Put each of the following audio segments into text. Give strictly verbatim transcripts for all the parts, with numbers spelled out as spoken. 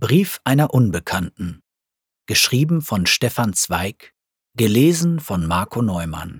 Brief einer Unbekannten. Geschrieben von Stefan Zweig. Gelesen von Marco Neumann.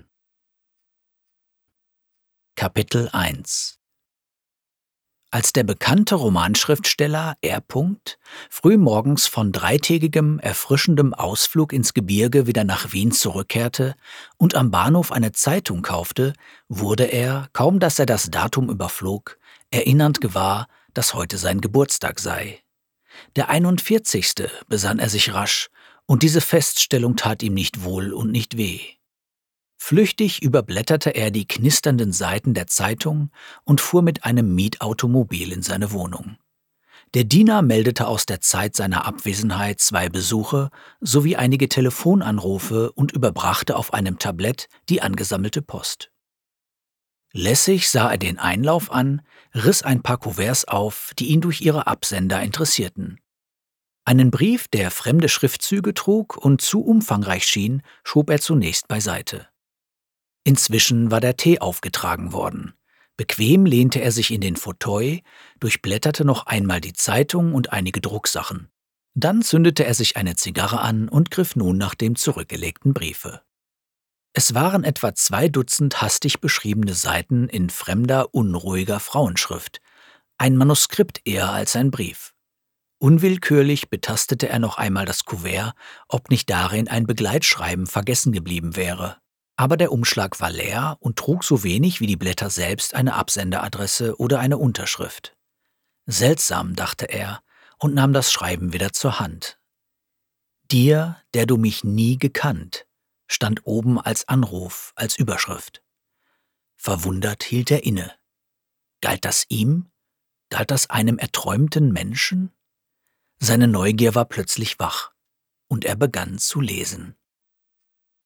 Kapitel eins. Als der bekannte Romanschriftsteller R. frühmorgens von dreitägigem, erfrischendem Ausflug ins Gebirge wieder nach Wien zurückkehrte und am Bahnhof eine Zeitung kaufte, wurde er, kaum dass er das Datum überflog, erinnernd gewahr, dass heute sein Geburtstag sei. Der einundvierzigste besann er sich rasch, und diese Feststellung tat ihm nicht wohl und nicht weh. Flüchtig überblätterte er die knisternden Seiten der Zeitung und fuhr mit einem Mietautomobil in seine Wohnung. Der Diener meldete aus der Zeit seiner Abwesenheit zwei Besuche sowie einige Telefonanrufe und überbrachte auf einem Tablett die angesammelte Post. Lässig sah er den Einlauf an, riss ein paar Kuverts auf, die ihn durch ihre Absender interessierten. Einen Brief, der fremde Schriftzüge trug und zu umfangreich schien, schob er zunächst beiseite. Inzwischen war der Tee aufgetragen worden. Bequem lehnte er sich in den Fauteuil, durchblätterte noch einmal die Zeitung und einige Drucksachen. Dann zündete er sich eine Zigarre an und griff nun nach dem zurückgelegten Briefe. Es waren etwa zwei Dutzend hastig beschriebene Seiten in fremder, unruhiger Frauenschrift. Ein Manuskript eher als ein Brief. Unwillkürlich betastete er noch einmal das Kuvert, ob nicht darin ein Begleitschreiben vergessen geblieben wäre. Aber der Umschlag war leer und trug so wenig wie die Blätter selbst eine Absenderadresse oder eine Unterschrift. Seltsam, dachte er, und nahm das Schreiben wieder zur Hand. »Dir, der du mich nie gekannt«, stand oben als Anruf, als Überschrift. Verwundert hielt er inne. Galt das ihm? Galt das einem erträumten Menschen? Seine Neugier war plötzlich wach, und er begann zu lesen.